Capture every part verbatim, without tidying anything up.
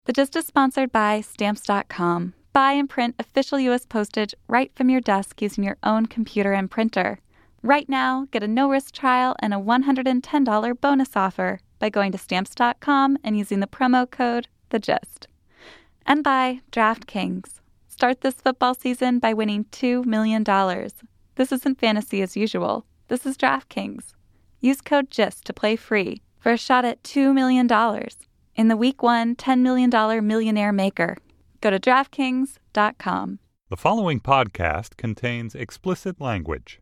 The Gist is sponsored by Stamps dot com. Buy and print official U S postage right from your desk using your own computer and printer. Right now, get a no-risk trial and a one hundred ten dollars bonus offer by going to Stamps dot com and using the promo code THEGIST. And by DraftKings. Start this football season by winning two million dollars. This isn't fantasy as usual. This is DraftKings. Use code GIST to play free for a shot at two million dollars in the Week one ten million dollars Millionaire Maker. Go to DraftKings dot com. The following podcast contains explicit language.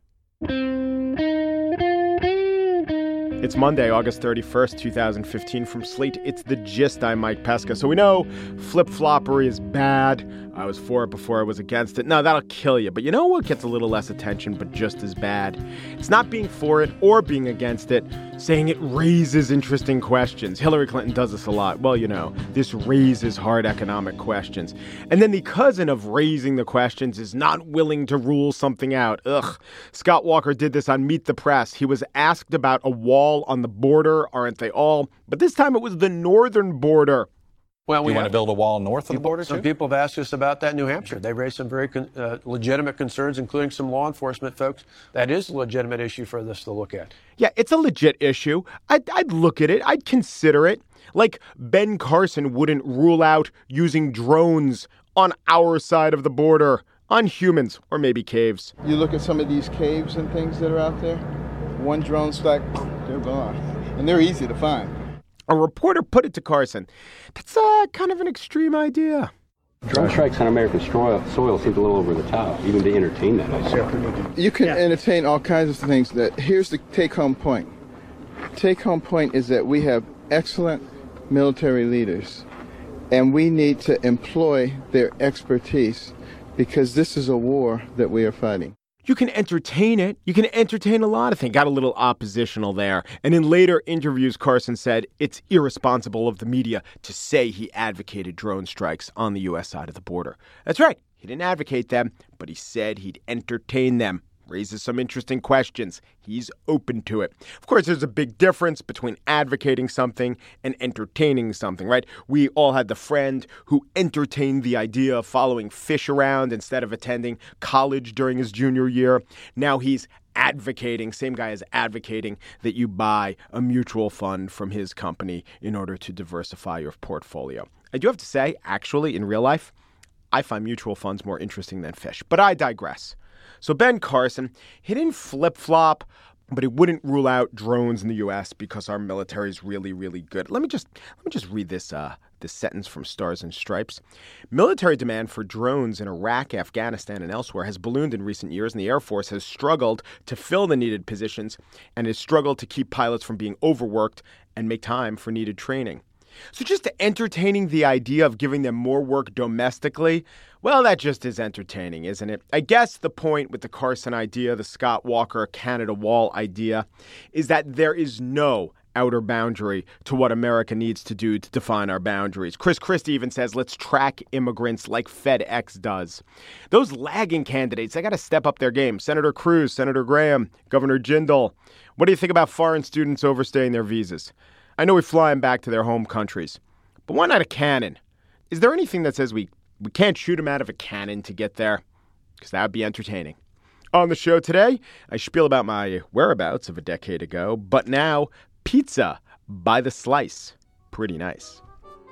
It's Monday, August thirty-first, twenty fifteen. From Slate, it's The Gist. I'm Mike Pesca. So we know flip-floppery is bad. I was for it before I was against it. No, that'll kill you. But you know what gets a little less attention, but just as bad? It's not being for it or being against it, saying it raises interesting questions. Hillary Clinton does this a lot. Well, you know, this raises hard economic questions. And then the cousin of raising the questions is not willing to rule something out. Ugh. Scott Walker did this on Meet the Press. He was asked about a wall on the border, aren't they all? But this time it was the northern border. Well, we you want to build a wall north people, of the border, Some too? people have asked us about that in New Hampshire. They raised some very con- uh, legitimate concerns, including some law enforcement folks. That is a legitimate issue for us to look at. Yeah, it's a legit issue. I'd, I'd look at it. I'd consider it. Like Ben Carson wouldn't rule out using drones on our side of the border on humans or maybe caves. You look at some of these caves and things that are out there, one drone strike, they're gone. And they're easy to find. A reporter put it to Carson. That's uh, kind of an extreme idea. Drone strikes on American soil, soil seems a little over the top, even to entertain that idea. You can yeah. entertain all kinds of things. That here's the take-home point. Take-home point is that we have excellent military leaders, and we need to employ their expertise because this is a war that we are fighting. You can entertain it. You can entertain a lot of things. Got a little oppositional there. And in later interviews, Carson said it's irresponsible of the media to say he advocated drone strikes on the U S side of the border. That's right. He didn't advocate them, but he said he'd entertain them. Raises some interesting questions. He's open to it. Of course, there's a big difference between advocating something and entertaining something, right? We all had the friend who entertained the idea of following fish around instead of attending college during his junior year. Now he's advocating, same guy is advocating that you buy a mutual fund from his company in order to diversify your portfolio. I do have to say, actually, in real life, I find mutual funds more interesting than fish, but I digress. So Ben Carson, he didn't flip-flop, but he wouldn't rule out drones in the U S because our military is really, really good. Let me just let me just read this uh, this sentence from Stars and Stripes. Military demand for drones in Iraq, Afghanistan, and elsewhere has ballooned in recent years, and the Air Force has struggled to fill the needed positions and has struggled to keep pilots from being overworked and make time for needed training. So just entertaining the idea of giving them more work domestically, well, that just is entertaining, isn't it? I guess the point with the Carson idea, the Scott Walker Canada Wall idea, is that there is no outer boundary to what America needs to do to define our boundaries. Chris Christie even says, let's track immigrants like FedEx does. Those lagging candidates, they got to step up their game. Senator Cruz, Senator Graham, Governor Jindal. What do you think about foreign students overstaying their visas? I know we fly them back to their home countries, but why not a cannon? Is there anything that says we, we can't shoot them out of a cannon to get there? Because that would be entertaining. On the show today, I spiel about my whereabouts of a decade ago, but now pizza by the slice. Pretty nice.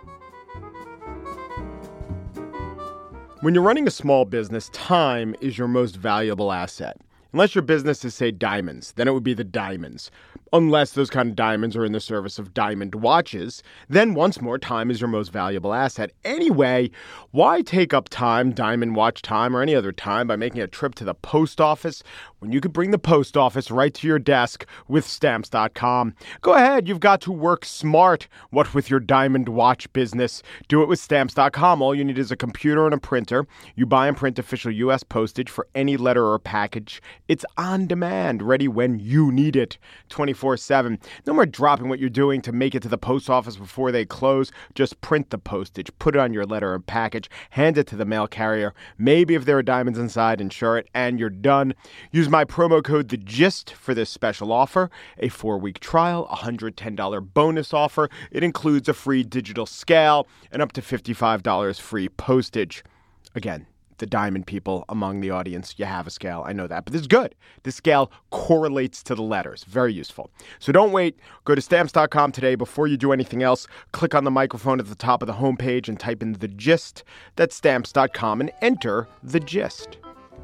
When you're running a small business, time is your most valuable asset. Unless your business is, say, diamonds, then it would be the diamonds. Unless those kind of diamonds are in the service of diamond watches, then once more, time is your most valuable asset. Anyway, why take up time, diamond watch time, or any other time by making a trip to the post office when you could bring the post office right to your desk with Stamps dot com? Go ahead, you've got to work smart. What with your diamond watch business? Do it with Stamps dot com. All you need is a computer and a printer. You buy and print official U S postage for any letter or package It's on demand, ready when you need it, twenty-four seven. No more dropping what you're doing to make it to the post office before they close. Just print the postage, put it on your letter or package, hand it to the mail carrier. Maybe if there are diamonds inside, insure it, and you're done. Use my promo code THEGIST for this special offer. A four-week trial, a one hundred ten dollars bonus offer. It includes a free digital scale and up to fifty-five dollars free postage. Again, the diamond people among the audience, you have a scale. I know that. But this is good. This scale correlates to the letters. Very useful. So don't wait. Go to stamps dot com today. Before you do anything else, click on the microphone at the top of the homepage and type in The Gist. That's stamps dot com and enter The Gist.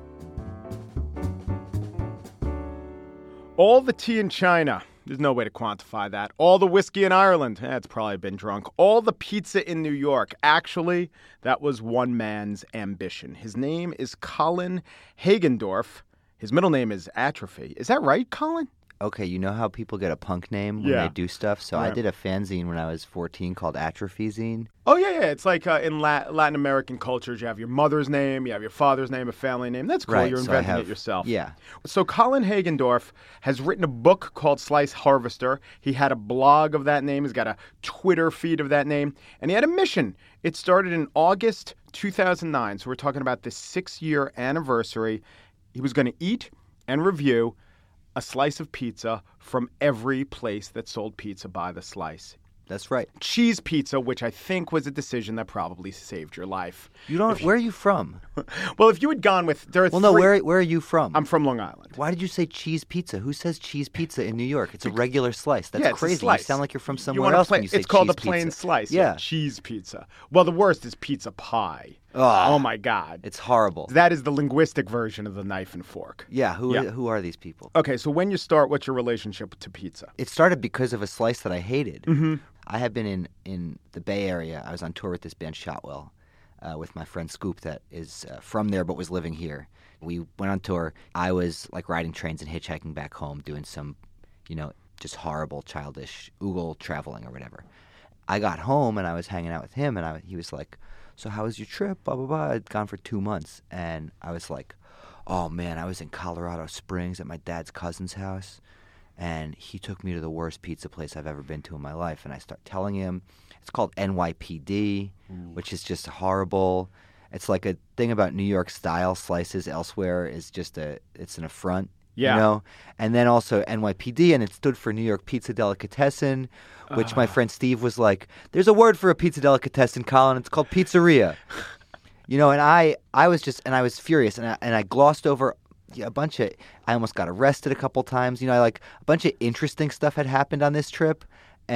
All the tea in China. There's no way to quantify that. All the whiskey in Ireland. Eh, it's probably been drunk. All the pizza in New York. Actually, that was one man's ambition. His name is Colin Hagendorf. His middle name is Atrophy. Is that right, Colin? Okay, you know how people get a punk name when Yeah. they do stuff? So Right. I did a fanzine when I was fourteen called Atrophy Zine. Oh, yeah, yeah. It's like uh, in La- Latin American cultures, you have your mother's name, you have your father's name, a family name. That's cool. Right, You're so I inventing have- it yourself. Yeah. So Colin Hagendorf has written a book called Slice Harvester. He had a blog of that name. He's got a Twitter feed of that name. And he had a mission. It started in August two thousand nine. So we're talking about the six-year anniversary. He was going to eat and review a slice of pizza from every place that sold pizza by the slice. That's right. Cheese pizza, which I think was a decision that probably saved your life. You don't. Where are you from? Well, if you had gone with... there are Well, no. three- Where Where are you from? I'm from Long Island. Why did you say cheese pizza? Who says cheese pizza in New York? It's a regular slice. That's Yeah, it's a crazy. slice. You sound like you're from You somewhere want a else pla- when you say It's called a cheese plain pizza. slice. Yeah. Cheese pizza. Well, the worst is pizza pie. Ugh. Oh, my God. It's horrible. That is the linguistic version of the knife and fork. Yeah. Who Yeah. Who are these people? Okay, so when you start, what's your relationship to pizza? It started because of a slice that I hated. Mm-hmm. I had been in, in the Bay Area. I was on tour with this band Shotwell uh, with my friend Scoop that is uh, from there but was living here. We went on tour. I was like riding trains and hitchhiking back home doing some, you know, just horrible, childish oogle traveling or whatever. I got home and I was hanging out with him and I, he was like, so how was your trip? Blah, blah, blah. I'd gone for two months and I was like, oh man, I was in Colorado Springs at my dad's cousin's house. And he took me to the worst pizza place I've ever been to in my life. And I start telling him, it's called N Y P D, mm. which is just horrible. It's like a thing about New York style slices elsewhere is just a, it's an affront, Yeah. you know? And then also N Y P D, and it stood for New York Pizza Delicatessen, which uh. my friend Steve was like, there's a word for a pizza delicatessen, Colin, it's called pizzeria. You know, and I, I was just, and I was furious, and I, and I glossed over a bunch of, I almost got arrested a couple times. You know, like a bunch of interesting stuff had happened on this trip.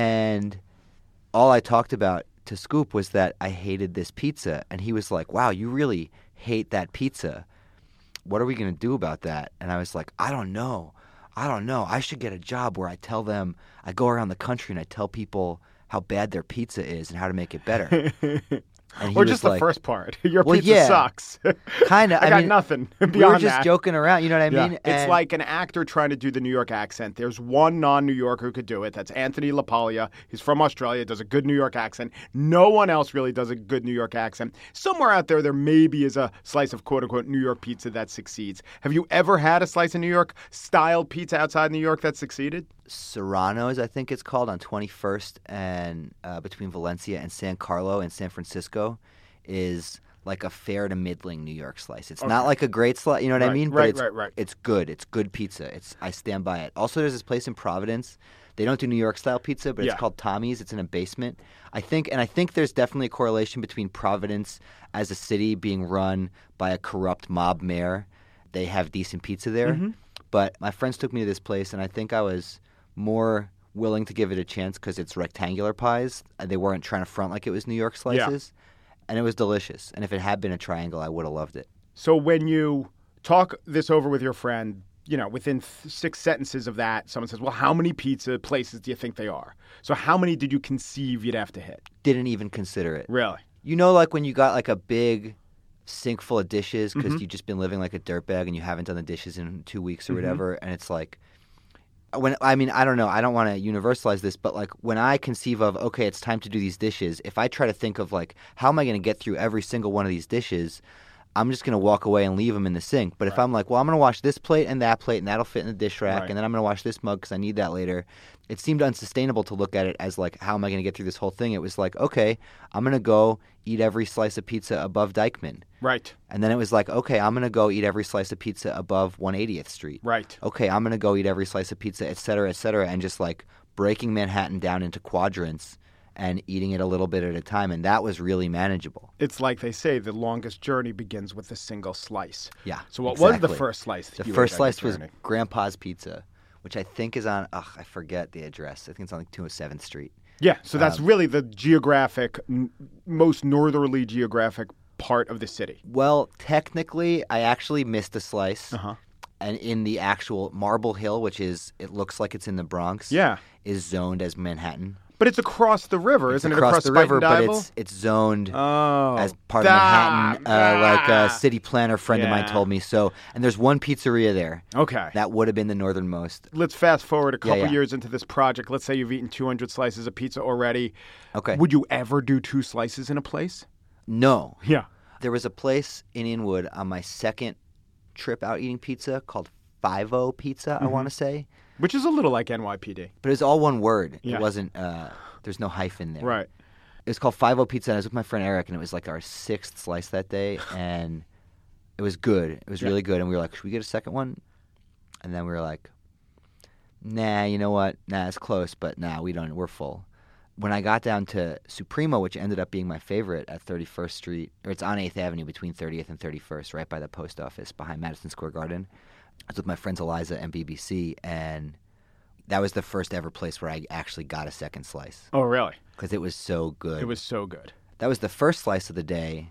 And all I talked about to Scoop was that I hated this pizza. And he was like, wow, you really hate that pizza. What are we going to do about that? And I was like, I don't know. I don't know. I should get a job where I tell them, I go around the country and I tell people how bad their pizza is and how to make it better. And or was just like, the first part. Your well, pizza yeah, sucks. Kind of. I, I got mean, nothing beyond we were just that. joking around. You know what I Yeah. mean? It's And- like an actor trying to do the New York accent. There's one non-New Yorker who could do it. That's Anthony LaPaglia. He's from Australia, does a good New York accent. No one else really does a good New York accent. Somewhere out there, there maybe is a slice of quote-unquote New York pizza that succeeds. Have you ever had a slice of New York style pizza outside New York that succeeded? Serrano's, I think it's called, on twenty-first and uh, between Valencia and San Carlo in San Francisco, is like a fair to middling New York slice. It's Okay. not like a great slice, you know what Right, I mean? But right, it's, right, right. It's good. It's good pizza. It's I stand by it. Also, there's this place in Providence. They don't do New York style pizza, but Yeah. it's called Tommy's. It's in a basement. I think, and I think there's definitely a correlation between Providence as a city being run by a corrupt mob mayor. They have decent pizza there. Mm-hmm. But my friends took me to this place, and I think I was more willing to give it a chance because it's rectangular pies. They weren't trying to front like it was New York slices. And it was delicious. And if it had been a triangle, I would have loved it. So when you talk this over with your friend, you know, within th- six sentences of that, someone says, well, how many pizza places do you think they are? So how many did you conceive you'd have to hit? Didn't even consider it. Really? You know, like when you got like a big sink full of dishes because Mm-hmm. you've just been living like a dirtbag and you haven't done the dishes in two weeks or Mm-hmm. whatever. And it's like, when I mean, I don't know. I don't want to universalize this, but like when I conceive of, okay, it's time to do these dishes, if I try to think of like, how am I going to get through every single one of these dishes, I'm just going to walk away and leave them in the sink. But right. if I'm like, well, I'm going to wash this plate and that plate, and that'll fit in the dish rack, right. and then I'm going to wash this mug because I need that later, it seemed unsustainable to look at it as like, how am I going to get through this whole thing? It was like, okay, I'm going to go eat every slice of pizza above Dykeman. Right. And then it was like, okay, I'm going to go eat every slice of pizza above one hundred eightieth Street. Right. Okay, I'm going to go eat every slice of pizza, et cetera, et cetera, and just like breaking Manhattan down into quadrants and eating it a little bit at a time, and that was really manageable. It's like they say, the longest journey begins with a single slice. Yeah, So what exactly. was the first slice? The first slice was Grandpa's Pizza, which I think is on, ugh, I forget the address. I think it's on like two oh seventh Street. Yeah, so that's um, really the geographic, n- most northerly geographic part of the city. Well, technically, I actually missed a slice. Uh-huh. And in the actual Marble Hill, which is, it looks like it's in the Bronx, yeah. is zoned as Manhattan. But it's across the river, it's isn't across it? Across the Spike river, and but Dival? it's it's zoned oh, as part that, of Manhattan, uh, like a city planner friend yeah. of mine told me. So, and there's one pizzeria there. Okay. That would have been the northernmost. Let's fast forward a couple yeah, yeah. years into this project. Let's say you've eaten two hundred slices of pizza already. Okay. Would you ever do two slices in a place? No. Yeah. There was a place in Inwood on my second trip out eating pizza called Five-O Pizza, mm-hmm. I want to say. Which is a little like N Y P D. But it was all one word. Yeah. It wasn't, uh, there's no hyphen there. Right. It was called Five-O Pizza, and I was with my friend Eric, and it was like our sixth slice that day, and it was good. It was yeah. really good, and we were like, should we get a second one? And then we were like, nah, you know what? Nah, it's close, but nah, we don't. We're full. When I got down to Supremo, which ended up being my favorite at thirty-first Street, or it's on eighth Avenue between thirtieth and thirty-first, right by the post office behind Madison Square Garden. I was with my friends Eliza and B B C, and that was the first ever place where I actually got a second slice. Oh, really? Because it was so good. It was so good. That was the first slice of the day,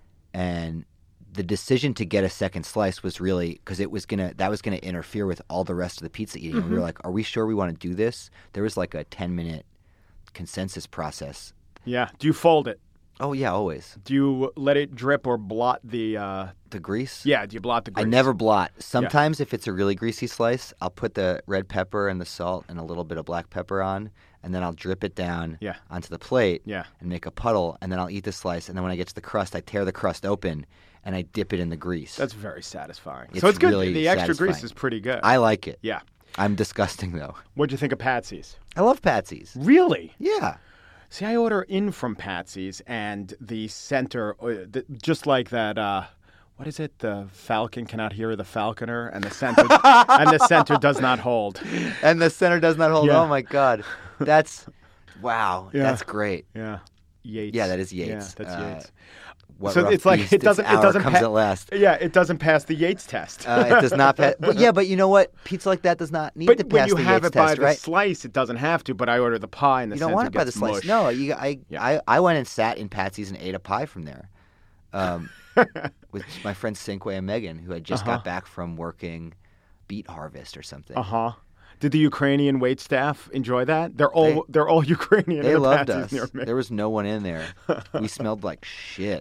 and the decision to get a second slice was really because it was gonna that was gonna interfere with all the rest of the pizza eating. Mm-hmm. We were like, "Are we sure we want to do this?" There was like a ten minute consensus process. Yeah. Do you fold it? Oh yeah, always. Do you let it drip or blot the uh... the grease? Yeah. Do you blot the grease? I never blot. Sometimes yeah. if it's a really greasy slice, I'll put the red pepper and the salt and a little bit of black pepper on, and then I'll drip it down yeah. onto the plate yeah. and make a puddle, and then I'll eat the slice, and then when I get to the crust, I tear the crust open and I dip it in the grease. That's very satisfying. It's so it's good. Really the extra satisfying. grease is pretty good. I like it. Yeah. I'm disgusting though. What'd you think of Patsy's? I love Patsy's. Really? Yeah. See, I order in from Patsy's, and the center, the, just like that, uh, what is it? The falcon cannot hear the falconer, and the center and the center does not hold. And the center does not hold. Yeah. Oh, my God. That's, wow, yeah. that's great. Yeah. Yates. Yeah, that is Yates. Yeah, that's uh, Yates. What so it's like it doesn't. It doesn't comes pa- at last. Yeah, it doesn't pass the Yates test. uh, it does not pass. But yeah, but you know what? Pizza like that does not need but to pass the Yates But when you have it by test, the right? slice, it doesn't have to. But I order the pie, and the you don't center want it by the gets slice. mush. No, you, I, yeah. I, I went and sat in Patsy's and ate a pie from there, um, with my friends Cinque and Megan, who had just uh-huh. got back from working Beet Harvest or something. Uh huh. Did the Ukrainian wait staff enjoy that? They're all they, they're all Ukrainian. They in the loved Patsy's us. Near me. There was no one in there. We smelled like shit.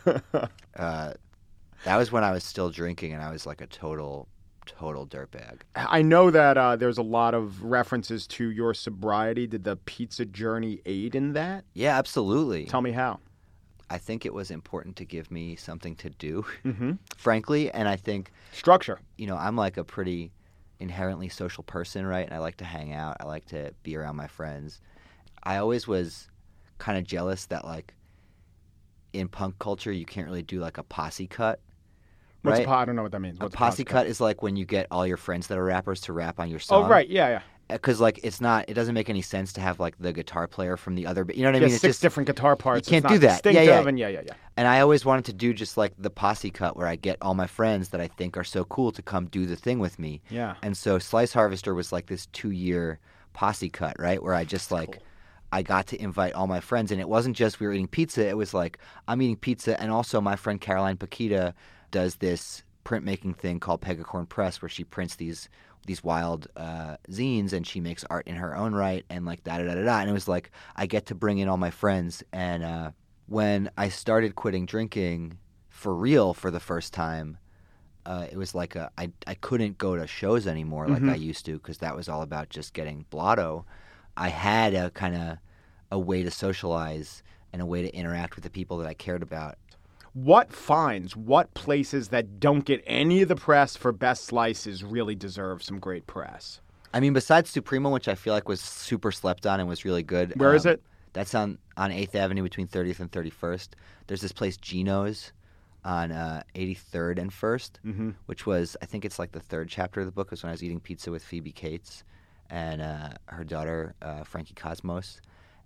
Uh, that was when I was still drinking, and I was like a total, total dirtbag. I know that uh, there's a lot of references to your sobriety. Did the pizza journey aid in that? Yeah, absolutely. Tell me how. I think it was important to give me something to do, mm-hmm. frankly, and I think structure. You know, I'm like a pretty inherently social person, right? And I like to hang out. I like to be around my friends. I always was kind of jealous that, like, in punk culture, you can't really do, like, a posse cut. What's right? a po- I don't know what that means. What's a posse, a posse cut, cut is like when you get all your friends that are rappers to rap on your song. Oh, right. Yeah, yeah. Because, like, it's not, it doesn't make any sense to have, like, the guitar player from the other, you know what I yeah, mean? It's six just, different guitar parts. You can't it's do not that. Yeah, yeah. And yeah, yeah, yeah. And I always wanted to do just, like, the posse cut where I get all my friends that I think are so cool to come do the thing with me. Yeah. And so Slice Harvester was, like, this two-year posse cut, right? Where I just, like, cool. I got to invite all my friends. And it wasn't just we were eating pizza. It was, like, I'm eating pizza. And also my friend Caroline Paquita does this printmaking thing called Pegacorn Press where she prints these these wild uh, zines, and she makes art in her own right, and like da da da da da. And it was like I get to bring in all my friends. And uh, when I started quitting drinking for real for the first time, uh, it was like a, I I couldn't go to shows anymore like mm-hmm. I used to because that was all about just getting blotto. I had a kind of a way to socialize and a way to interact with the people that I cared about. What finds, what places that don't get any of the press for best slices really deserve some great press? I mean, besides Supremo, which I feel like was super slept on and was really good. Where um, is it? That's on, on eighth Avenue between thirtieth and thirty-first. There's this place, Gino's, on uh, eighty-third and first, mm-hmm. which was, I think it's like the third chapter of the book, was when I was eating pizza with Phoebe Cates and uh, her daughter, uh, Frankie Cosmos.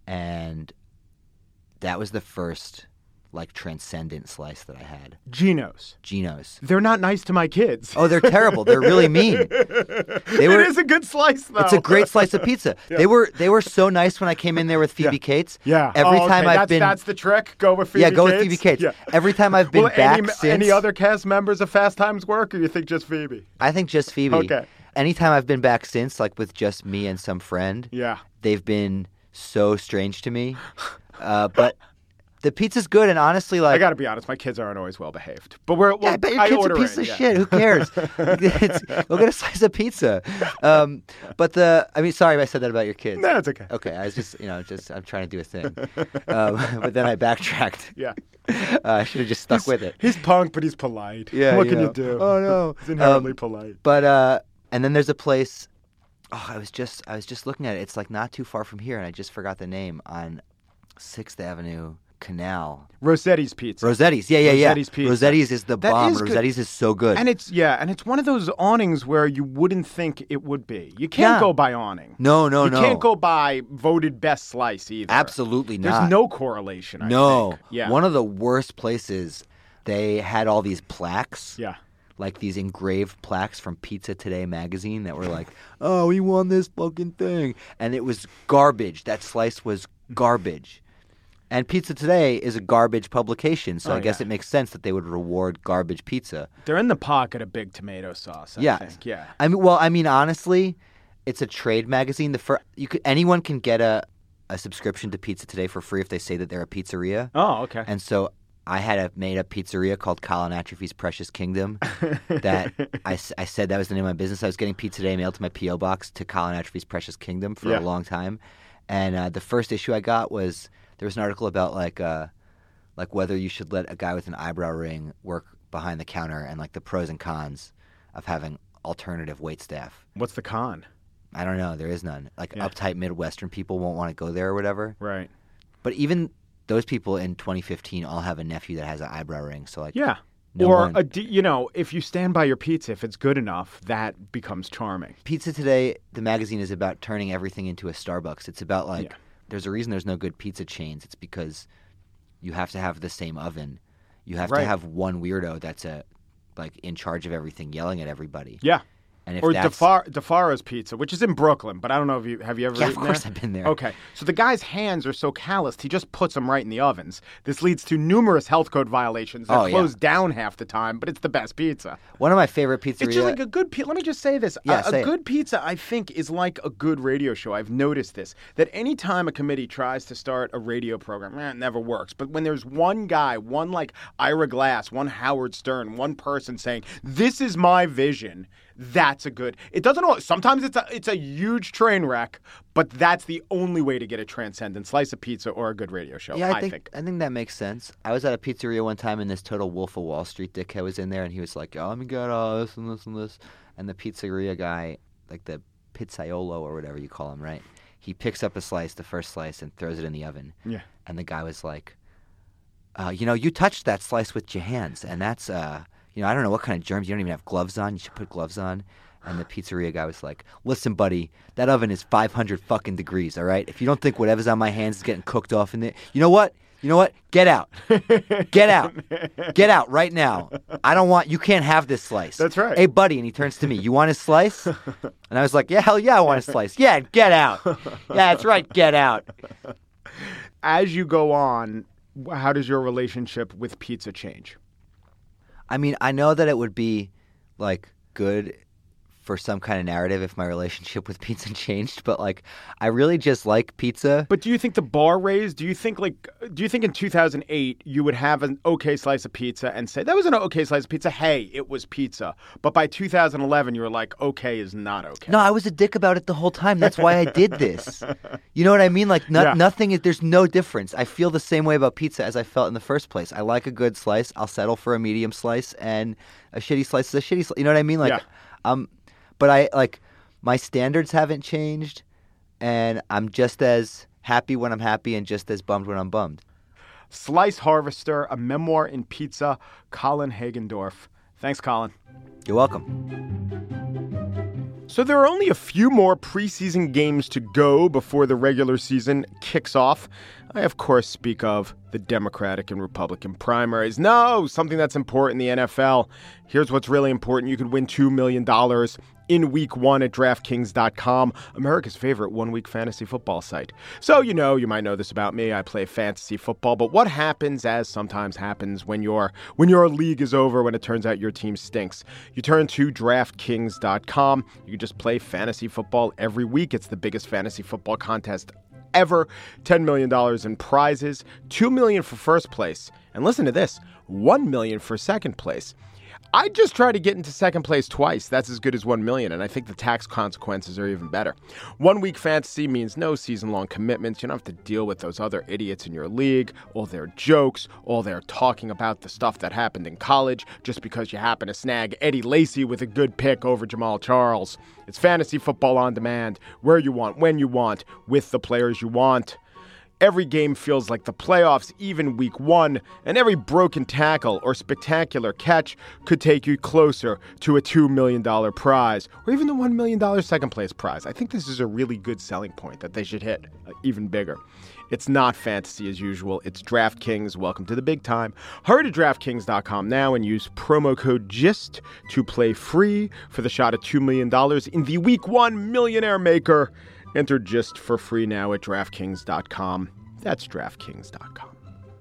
And that was the first, like, transcendent slice that I had. Gino's. Gino's. They're not nice to my kids. Oh, they're terrible. They're really mean. They were, it is a good slice, though. It's a great slice of pizza. Yeah. They were they were so nice when I came in there with Phoebe yeah. Cates. Yeah. Every oh, okay. time I've that's, been that's the trick. Go with Phoebe Yeah, go Cates? with Phoebe Cates. Yeah. Every time I've been well, back any, since. Any other cast members of Fast Times work, or you think just Phoebe? I think just Phoebe. Okay. Anytime I've been back since, like with just me and some friend, yeah, they've been so strange to me. Uh, but the pizza's good, and honestly, like I got to be honest, my kids aren't always well behaved. But we're well, yeah, I bet your I kid's a order piece in, of yeah. shit. Who cares? it's, go get a slice of pizza. Um, but the, I mean, sorry if I said that about your kids. No, it's okay. Okay, I was just, you know, just I'm trying to do a thing, um, but then I backtracked. Yeah, uh, I should have just stuck he's, with it. He's punk, but he's polite. Yeah, what you can know. you do? Oh no, he's inherently um, polite. But uh, and then there's a place. Oh, I was just I was just looking at it. It's like not too far from here, and I just forgot the name on Sixth Avenue Canal. Rossetti's Pizza. Rossetti's, yeah, yeah, yeah. Rossetti's Pizza. Rossetti's is the That bomb. is good. Rossetti's is so good. And it's yeah, and it's one of those awnings where you wouldn't think it would be. You can't Yeah. go by awning. no, no, you no. can't go by voted best slice either. Absolutely There's not. no correlation. I no. think. Yeah. One of the worst places. They had all these plaques. Yeah. Like these engraved plaques from Pizza Today magazine that were like, oh, we won this fucking thing. And it was garbage. That slice was garbage. And Pizza Today is a garbage publication, so Oh, I guess yeah. it makes sense that they would reward garbage pizza. They're in the pocket of big tomato sauce, I yeah. think. Yeah. I mean, well, I mean, honestly, it's a trade magazine. The fir- you could anyone can get a, a subscription to Pizza Today for free if they say that they're a pizzeria. Oh, okay. And so I had a made-up pizzeria called Colin Atrophy's Precious Kingdom that I, s- I said that was the name of my business. I was getting Pizza Today mailed to my P O box to Colin Atrophy's Precious Kingdom for Yeah. a long time. And uh, the first issue I got was there was an article about like uh, like whether you should let a guy with an eyebrow ring work behind the counter and like the pros and cons of having alternative wait staff. What's the con? I don't know. There is none. Like Yeah. uptight Midwestern people won't want to go there or whatever. Right. But even those people in twenty fifteen all have a nephew that has an eyebrow ring. So like, Yeah. no or, one- a d you know, if you stand by your pizza, if it's good enough, that becomes charming. Pizza Today, the magazine, is about turning everything into a Starbucks. It's about like, Yeah. there's a reason there's no good pizza chains. It's because you have to have the same oven. You have Right. to have one weirdo that's a like in charge of everything, yelling at everybody. Yeah. And if Or that's DeFar- DeFaro's Pizza, which is in Brooklyn, but I don't know if you have you ever yeah, of eaten course there? I've been there. Okay, so the guy's hands are so calloused, he just puts them right in the ovens. This leads to numerous health code violations that Oh, yeah. close down half the time, but it's the best pizza. One of my favorite pizzerias. It's just like a good pizza. Let me just say this. Yeah, a, say a it. good pizza, I think, is like a good radio show. I've noticed this, that anytime a committee tries to start a radio program, eh, it never works. But when there's one guy, one like Ira Glass, one Howard Stern, one person saying, this is my vision, that's a good. It doesn't always. Sometimes it's a it's a huge train wreck, but that's the only way to get a transcendent slice of pizza or a good radio show. Yeah, I I think, think. I think that makes sense. I was at a pizzeria one time, and this total Wolf of Wall Street dickhead was in there, and he was like, "Oh, let me get uh, this and this and this," and the pizzeria guy, like the pizzaiolo or whatever you call him, right? He picks up a slice, the first slice, and throws it in the oven. Yeah. And the guy was like, uh, "You know, you touched that slice with your hands, and that's uh." You know, I don't know what kind of germs. You don't even have gloves on. You should put gloves on. And the pizzeria guy was like, listen, buddy, that oven is five hundred fucking degrees, all right? If you don't think whatever's on my hands is getting cooked off in there, you know what? You know what? Get out. Get out. Get out right now. I don't want, you can't have this slice. That's right. Hey, buddy. And he turns to me, you want a slice? And I was like, yeah, hell yeah, I want a slice. Yeah, get out. Yeah, that's right, get out. As you go on, how does your relationship with pizza change? I mean, I know that it would be, like, good for some kind of narrative if my relationship with pizza changed, but like I really just like pizza. But do you think the bar raised? Do you think like do you think in two thousand eight you would have an okay slice of pizza and say that was an okay slice of pizza? Hey, it was pizza. But by two thousand eleven you were like, okay is not okay. No, I was a dick about it the whole time. That's why I did this. You know what I mean? Like no, Yeah. nothing is there's no difference. I feel the same way about pizza as I felt in the first place. I like a good slice. I'll settle for a medium slice, and a shitty slice is a shitty slice. You know what I mean? Like Yeah. um but I like my standards haven't changed, and I'm just as happy when I'm happy and just as bummed when I'm bummed. Slice Harvester, a memoir in pizza, Colin Hagendorf. Thanks, Colin. You're welcome. So there are only a few more preseason games to go before the regular season kicks off. I, of course, speak of the Democratic and Republican primaries. No, something that's important in the N F L. Here's what's really important. You could win two million dollars in week one at DraftKings dot com, America's favorite one-week fantasy football site. So, you know, you might know this about me. I play fantasy football. But what happens, as sometimes happens, when your when your league is over, when it turns out your team stinks? You turn to DraftKings dot com. You can just play fantasy football every week. It's the biggest fantasy football contest ever. ten million dollars in prizes, two million dollars for first place. And listen to this, one million dollars for second place. I just tried to get into second place twice. That's as good as one million dollars, and I think the tax consequences are even better. One week fantasy means no season-long commitments. You don't have to deal with those other idiots in your league, all their jokes, all their talking about the stuff that happened in college just because you happen to snag Eddie Lacy with a good pick over Jamal Charles. It's fantasy football on demand, where you want, when you want, with the players you want. Every game feels like the playoffs, even week one, and every broken tackle or spectacular catch could take you closer to a two million dollars prize, or even the one million dollars second place prize. I think this is a really good selling point that they should hit uh, even bigger. It's not fantasy as usual. It's DraftKings. Welcome to the big time. Hurry to DraftKings dot com now and use promo code GIST to play free for the shot at two million dollars in the week one millionaire maker. Enter GIST for free now at DraftKings dot com. That's DraftKings dot com.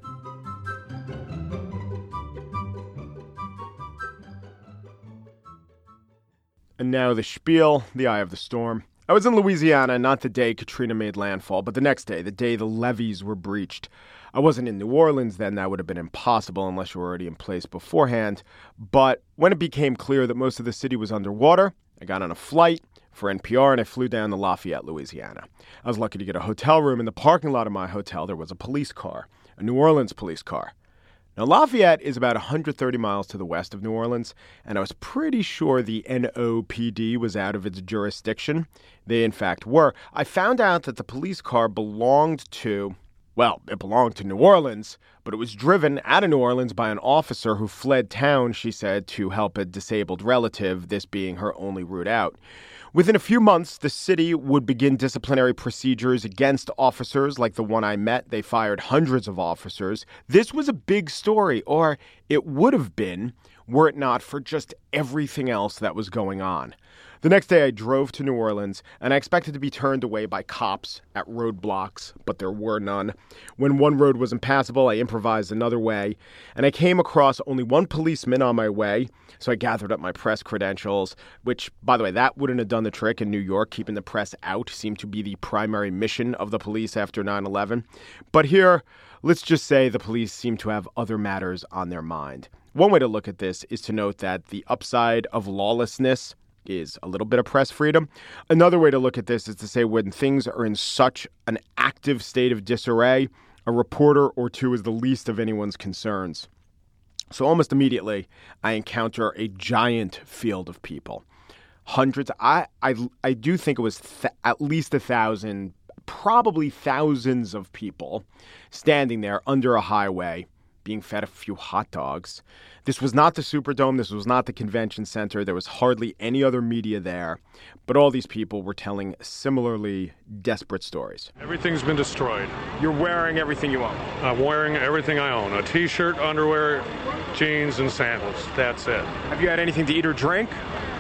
And now the spiel, the eye of the storm. I was in Louisiana not the day Katrina made landfall, but the next day, the day the levees were breached. I wasn't in New Orleans then. That would have been impossible unless you were already in place beforehand. But when it became clear that most of the city was underwater, I got on a flight for N P R, and I flew down to Lafayette, Louisiana. I was lucky to get a hotel room. In the parking lot of my hotel, there was a police car, a New Orleans police car. Now, Lafayette is about one hundred thirty miles to the west of New Orleans, and I was pretty sure the N O P D was out of its jurisdiction. They, in fact, were. I found out that the police car belonged to, well, it belonged to New Orleans, but it was driven out of New Orleans by an officer who fled town, she said, to help a disabled relative, this being her only route out. Within a few months, the city would begin disciplinary procedures against officers like the one I met. They fired hundreds of officers. This was a big story, or it would have been, were it not for just everything else that was going on. The next day, I drove to New Orleans, and I expected to be turned away by cops at roadblocks, but there were none. When one road was impassable, I improvised another way, and I came across only one policeman on my way, so I gathered up my press credentials, which, by the way, that wouldn't have done the trick in New York. Keeping the press out seemed to be the primary mission of the police after nine eleven. But here, let's just say the police seem to have other matters on their mind. One way to look at this is to note that the upside of lawlessness is a little bit of press freedom. Another way to look at this is to say when things are in such an active state of disarray, a reporter or two is the least of anyone's concerns. So almost immediately, I encounter a giant field of people. Hundreds. I I, I do think it was th- at least a thousand, probably thousands of people standing there under a highway, being fed a few hot dogs. This was not the Superdome. This was not the convention center. There was hardly any other media there. But all these people were telling similarly desperate stories. Everything's been destroyed. You're wearing everything you own. I'm wearing everything I own. A t-shirt, underwear, jeans, and sandals. That's it. Have you had anything to eat or drink?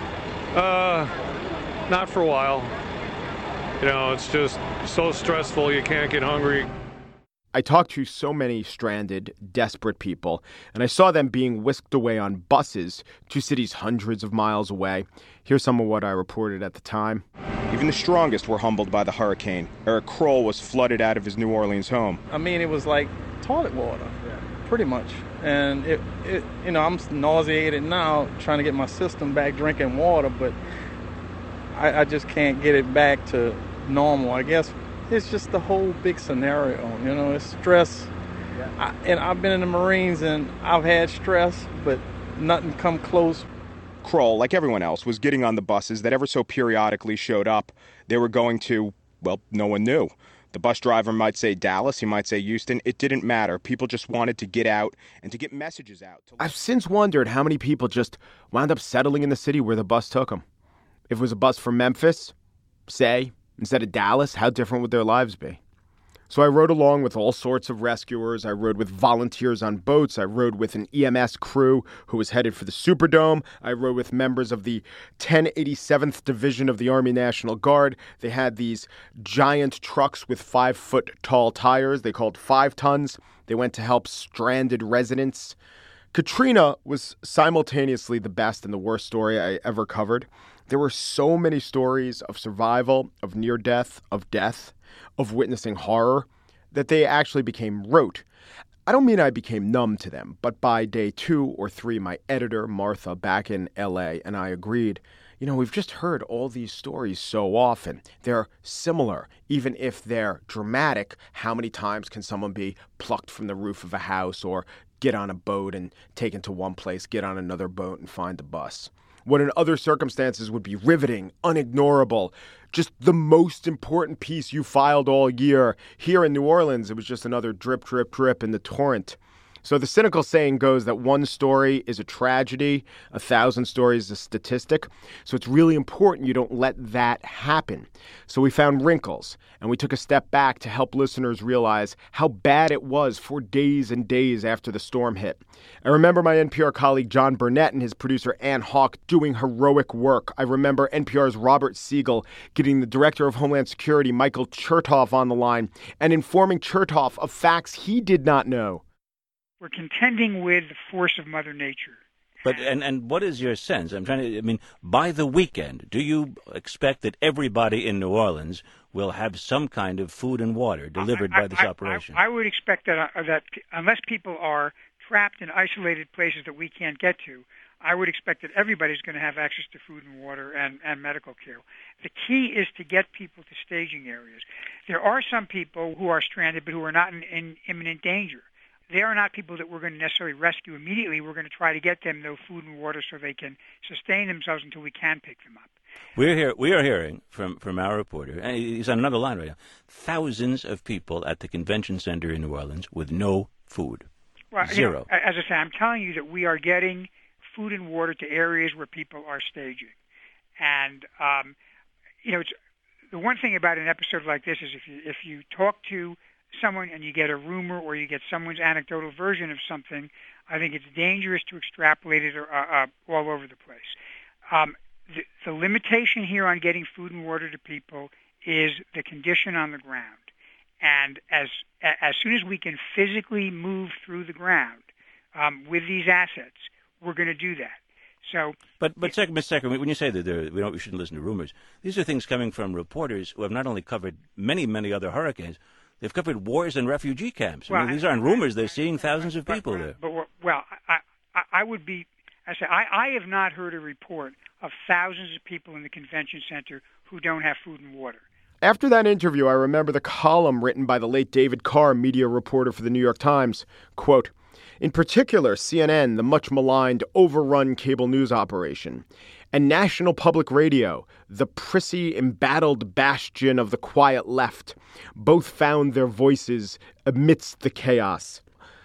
Uh, not for a while. You know, it's just so stressful. You can't get hungry. I talked to so many stranded, desperate people, and I saw them being whisked away on buses to cities hundreds of miles away. Here's some of what I reported at the time. Even the strongest were humbled by the hurricane. Eric Kroll was flooded out of his New Orleans home. I mean, it was like toilet water, pretty much. And, it, it, you know, I'm nauseated now trying to get my system back drinking water, but I, I just can't get it back to normal. I guess it's just the whole big scenario, you know, it's stress. Yeah. I, and I've been in the Marines and I've had stress, but nothing come close. Kroll, like everyone else, was getting on the buses that ever so periodically showed up. They were going to, well, no one knew. The bus driver might say Dallas, he might say Houston. It didn't matter. People just wanted to get out and to get messages out. I've since wondered how many people just wound up settling in the city where the bus took them. If it was a bus from Memphis, say, instead of Dallas, how different would their lives be? So I rode along with all sorts of rescuers. I rode with volunteers on boats. I rode with an E M S crew who was headed for the Superdome. I rode with members of the ten eighty-seventh Division of the Army National Guard. They had these giant trucks with five-foot-tall tires. They called five tons. They went to help stranded residents. Katrina was simultaneously the best and the worst story I ever covered. There were so many stories of survival, of near death, of death, of witnessing horror, that they actually became rote. I don't mean I became numb to them, but by day two or three, my editor, Martha, back in L A, and I agreed, you know, we've just heard all these stories so often. They're similar, even if they're dramatic. How many times can someone be plucked from the roof of a house or get on a boat and taken to one place, get on another boat and find the bus? What in other circumstances would be riveting, unignorable, just the most important piece you filed all year. Here in New Orleans, it was just another drip, drip, drip in the torrent. So the cynical saying goes that one story is a tragedy, a thousand stories is a statistic. So it's really important you don't let that happen. So we found wrinkles, and we took a step back to help listeners realize how bad it was for days and days after the storm hit. I remember my N P R colleague John Burnett and his producer Ann Hawk doing heroic work. I remember N P R's Robert Siegel getting the director of Homeland Security, Michael Chertoff, on the line and informing Chertoff of facts he did not know. We're contending with the force of Mother Nature. But and, and what is your sense? I'm trying to, I mean, by the weekend, do you expect that everybody in New Orleans will have some kind of food and water delivered I, I, by this I, operation? I, I would expect that, uh, that unless people are trapped in isolated places that we can't get to, I would expect that everybody's going to have access to food and water and, and medical care. The key is to get people to staging areas. There are some people who are stranded but who are not in, in imminent danger. They are not people that we're going to necessarily rescue immediately. We're going to try to get them, though, food and water so they can sustain themselves until we can pick them up. We're here. We are hearing from, from our reporter, and he's on another line right now, thousands of people at the convention center in New Orleans with no food. Well, Zero. You know, as I say, I'm telling you that we are getting food and water to areas where people are staging. And, um, you know, it's, the one thing about an episode like this is if you if you talk to someone and you get a rumor or you get someone's anecdotal version of something, I think it's dangerous to extrapolate it uh, uh, all over the place. Um, the, the limitation here on getting food and water to people is the condition on the ground. And as as soon as we can physically move through the ground um, with these assets, we're going to do that. So, but but second, Mister Secretary, when you say that there, we don't we shouldn't listen to rumors, these are things coming from reporters who have not only covered many many other hurricanes. They've covered wars and refugee camps. Well, I mean, these aren't rumors. They're seeing thousands of people but, there. But, well, I, I, I would be, I say, I, I have not heard a report of thousands of people in the convention center who don't have food and water. After that interview, I remember the column written by the late David Carr, media reporter for the New York Times. Quote, in particular, C N N, the much maligned, overrun cable news operation, and National Public Radio, the prissy, embattled bastion of the quiet left, both found their voices amidst the chaos.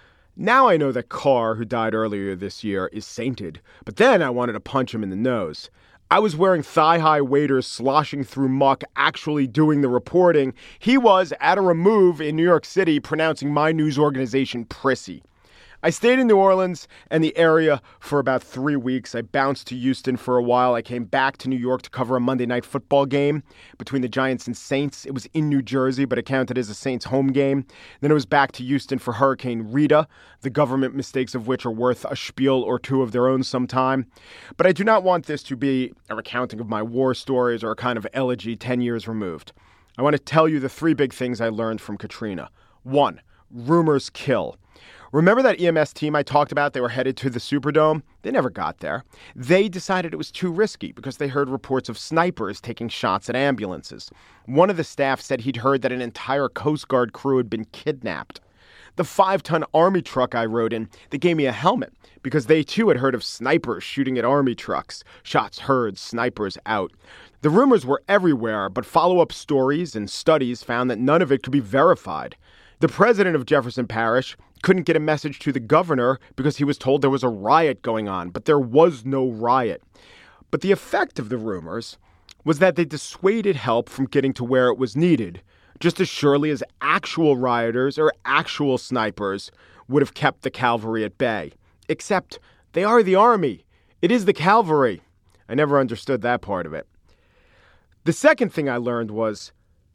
Now I know that Carr, who died earlier this year, is sainted, but then I wanted to punch him in the nose. I was wearing thigh-high waders sloshing through muck, actually doing the reporting. He was, at a remove in New York City, pronouncing my news organization prissy. I stayed in New Orleans and the area for about three weeks. I bounced to Houston for a while. I came back to New York to cover a Monday night football game between the Giants and Saints. It was in New Jersey, but it counted as a Saints home game. Then I was back to Houston for Hurricane Rita, the government mistakes of which are worth a spiel or two of their own sometime. But I do not want this to be a recounting of my war stories or a kind of elegy ten years removed. I want to tell you the three big things I learned from Katrina. One, rumors kill. Remember that E M S team I talked about? They were headed to the Superdome. They never got there. They decided it was too risky because they heard reports of snipers taking shots at ambulances. One of the staff said he'd heard that an entire Coast Guard crew had been kidnapped. The five-ton Army truck I rode in, they gave me a helmet because they too had heard of snipers shooting at Army trucks. Shots heard, snipers out. The rumors were everywhere, but follow-up stories and studies found that none of it could be verified. The president of Jefferson Parish couldn't get a message to the governor because he was told there was a riot going on, but there was no riot. But the effect of the rumors was that they dissuaded help from getting to where it was needed, just as surely as actual rioters or actual snipers would have kept the cavalry at bay. Except they are the army. It is the cavalry. I never understood that part of it. The second thing I learned was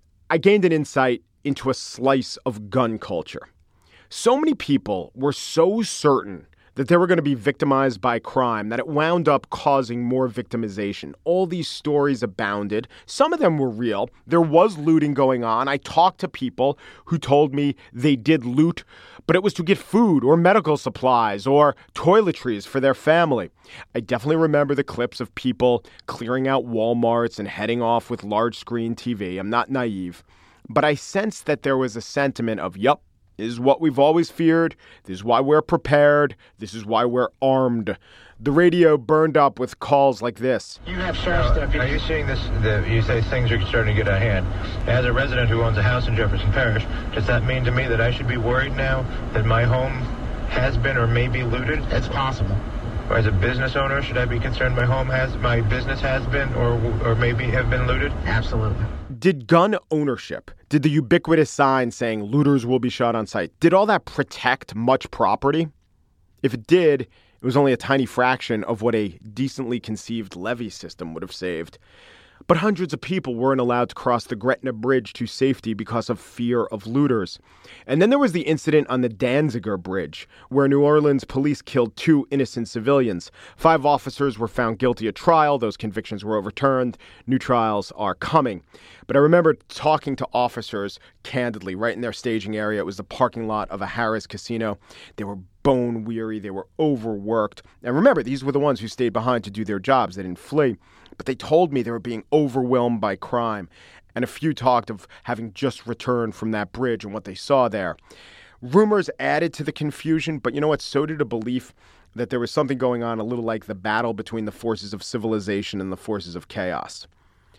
I gained an insight into a slice of gun culture. So many people were so certain that they were going to be victimized by crime that it wound up causing more victimization. All these stories abounded. Some of them were real. There was looting going on. I talked to people who told me they did loot, but it was to get food or medical supplies or toiletries for their family. I definitely remember the clips of people clearing out Walmarts and heading off with large screen T V. I'm not naive. But I sensed that there was a sentiment of, yup, this is what we've always feared. This is why we're prepared. This is why we're armed. The radio burned up with calls like this. You have sheriff's deputies. Are you seeing this? The, you say things are starting to get out of hand. As a resident who owns a house in Jefferson Parish, does that mean to me that I should be worried now that my home has been or may be looted? It's possible. Or as a business owner, should I be concerned my home has, my business has been or or maybe have been looted? Absolutely. Did gun ownership, did the ubiquitous sign saying looters will be shot on sight, did all that protect much property? If it did, it was only a tiny fraction of what a decently conceived levee system would have saved. But hundreds of people weren't allowed to cross the Gretna Bridge to safety because of fear of looters. And then there was the incident on the Danziger Bridge, where New Orleans police killed two innocent civilians. Five officers were found guilty at trial. Those convictions were overturned. New trials are coming. But I remember talking to officers candidly right in their staging area. It was the parking lot of a Harrah's casino. They were bone weary. They were overworked. And remember, these were the ones who stayed behind to do their jobs. They didn't flee. But they told me they were being overwhelmed by crime. And a few talked of having just returned from that bridge and what they saw there. Rumors added to the confusion, but you know what? So did a belief that there was something going on a little like the battle between the forces of civilization and the forces of chaos.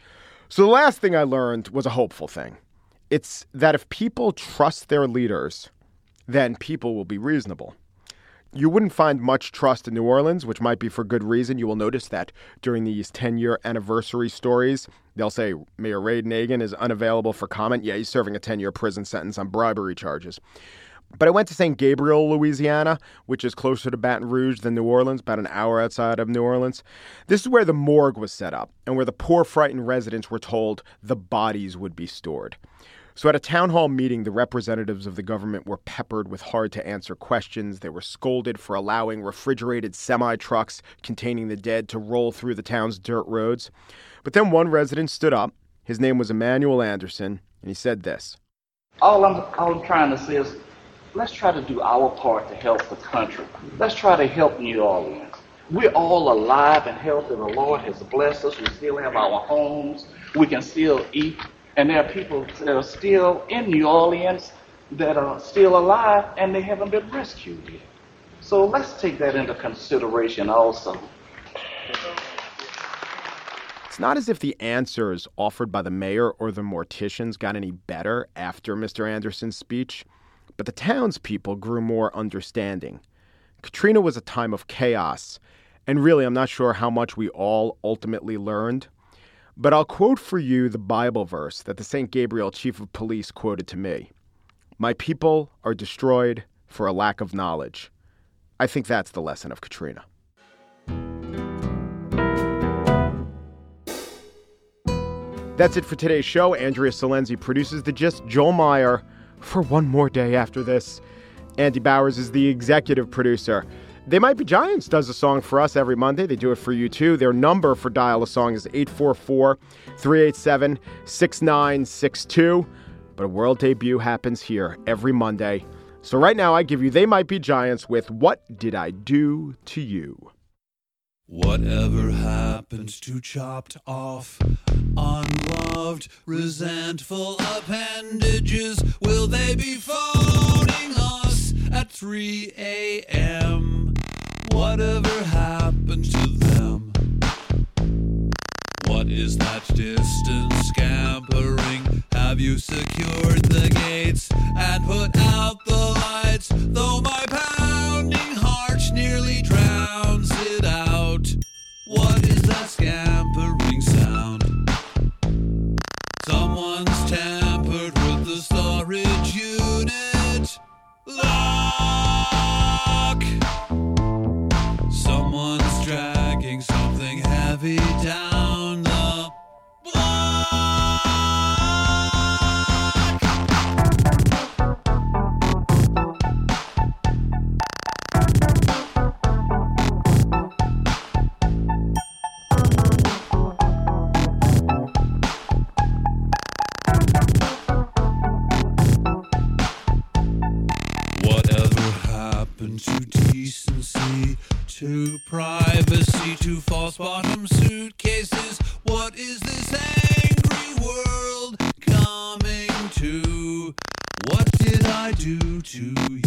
So the last thing I learned was a hopeful thing. It's that if people trust their leaders, then people will be reasonable. You wouldn't find much trust in New Orleans, which might be for good reason. You will notice that during these ten-year anniversary stories, they'll say Mayor Ray Nagin is unavailable for comment. Yeah, he's serving a ten-year prison sentence on bribery charges. But I went to Saint Gabriel, Louisiana, which is closer to Baton Rouge than New Orleans, about an hour outside of New Orleans. This is where the morgue was set up and where the poor, frightened residents were told the bodies would be stored. So at a town hall meeting, the representatives of the government were peppered with hard-to-answer questions. They were scolded for allowing refrigerated semi-trucks containing the dead to roll through the town's dirt roads. But then one resident stood up. His name was Emmanuel Anderson, and he said this. All I'm, all I'm trying to say is, let's try to do our part to help the country. Let's try to help New Orleans. We're all alive and healthy. The Lord has blessed us. We still have our homes. We can still eat. And there are people that are still in New Orleans that are still alive and they haven't been rescued yet. So let's take that into consideration also. It's not as if the answers offered by the mayor or the morticians got any better after Mister Anderson's speech, but the townspeople grew more understanding. Katrina was a time of chaos, and really I'm not sure how much we all ultimately learned. But I'll quote for you the Bible verse that the Saint Gabriel chief of police quoted to me. My people are destroyed for a lack of knowledge. I think that's the lesson of Katrina. That's it for today's show. Andrea Salenzi produces The Gist. Joel Meyer for one more day after this. Andy Bowers is the executive producer. They Might Be Giants does a song for us every Monday. They do it for you, too. Their number for Dial a Song is eight four four, three eight seven, six nine six two. But a world debut happens here every Monday. So right now, I give you They Might Be Giants with What Did I Do to You? Whatever happened to chopped off, unloved, resentful appendages? Will they be phoning us at three a.m.? Whatever happened to them? What is that distant scampering? Have you secured the gates and put out the lights? Though my pounding heart nearly drowns it out. What is that scampering sound? Someone's tampered with the storage unit lock. Someone's dragging something heavy down the block. To decency, to privacy, to false bottom suitcases. What is this angry world coming to? What did I do to